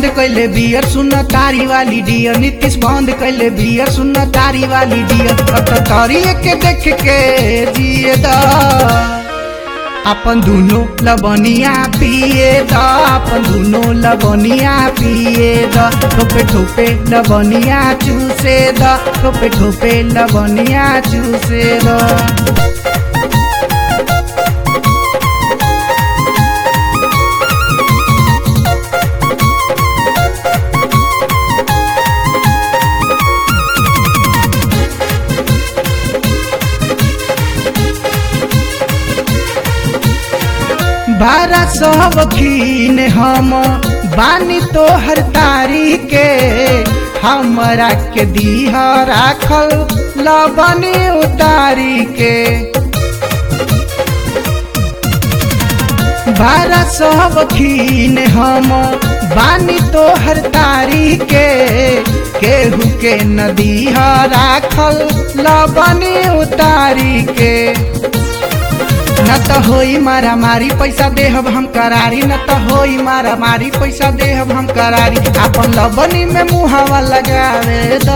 बंद कैले बियर सुन तारी वाली डियर, नीतीश बंद कैले बियर सुन तारी वाली डियर। अब तो तारी के देख के जिए दा, अपन दुनो लबनिया पिए दा, अपन दुनो लबनिया पिए दा। ठोपे ठोपे लबनिया चूसे दा, ठोपे ठोपे लबनिया चूसे दा। बारह शौकीन हम बानी तो हर तारी के, हमरा के दीह राखल लबनी उतारी के। बारह शौकीन हम बानी तो हर तारी के, केहू के नदीह राखल लबनी उतारी के। न तो होई मारा मारी पैसा देहब हम करारी, न तो होई मारा मारी पैसा देहब हम करारी। अपन लबनी में मुहावा लगावे दा,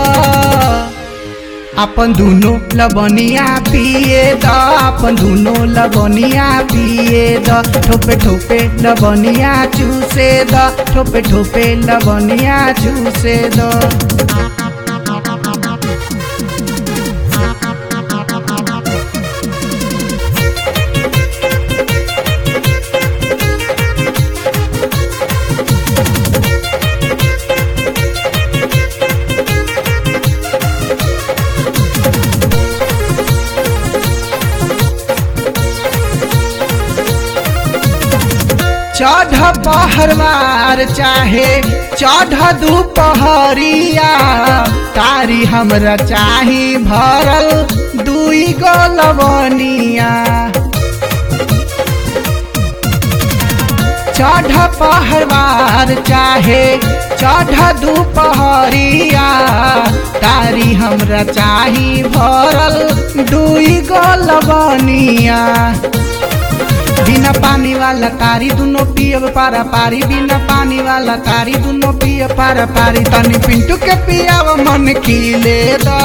अपन दुनो लबनिया पिए दा, अपन दुनो लबनिया पिए दा। ठोपे ठोपे लबनिया चूसे दा, ठोपे ठोपे लबनिया चूसे दा। चढ़ पहरवार चाहे चढ़ दोपहरिया, तारी हमरा चाही भरल दुई गो लबनिया। चढ़ पहरवार चाहे चढ़ दोपहरिया, तारी हमरा चाही भरल दुई गो लबनिया। बिना पानी वाला तारी दुनो पियब पारा पारी, बिना पानी वाला तारी दुनो पिय पारा पारी। तनी पिंटू के पियाव मन खिले दा,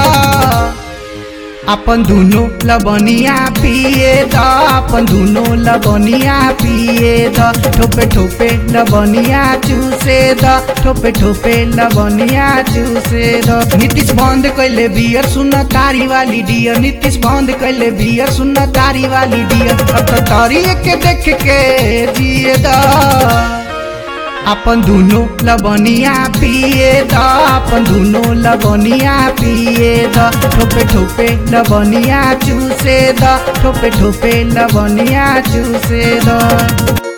अपन दुनो लबनिया पिए दा, अपन दुनो लबनिया पिए दा। ठोपे ठोपे लबनिया चूसे दा, ठोपे ठोपे लबनिया चूसे दा। नीतीश बंद कैले बियर सुन तारी वाली डियर, नीतीश बंद कैले बियर सुन तारी वाली डियर। अब तो तारी के देख के जिए दा, अपन दुनो लबनिया पिए दा, अपन दुनो लबनिया पिए दा। ठोपे ठोपे लबनिया चूसे दा, ठोपे ठोपे लबनिया चूसे दा।